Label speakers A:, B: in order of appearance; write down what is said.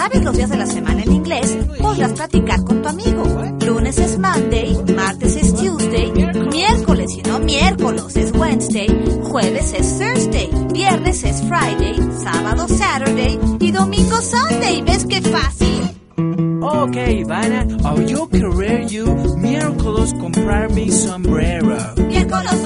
A: sabes los días de la semana en inglés, podrás practicar con tu amigo. Lunes es Monday, martes es Tuesday, miércoles y no miércoles es Wednesday, jueves es Thursday, viernes es Friday, sábado Saturday y domingo Sunday. ¿Ves qué fácil?
B: Ok, Ivana, yo querer you miércoles comprar mi sombrero.
A: Miércoles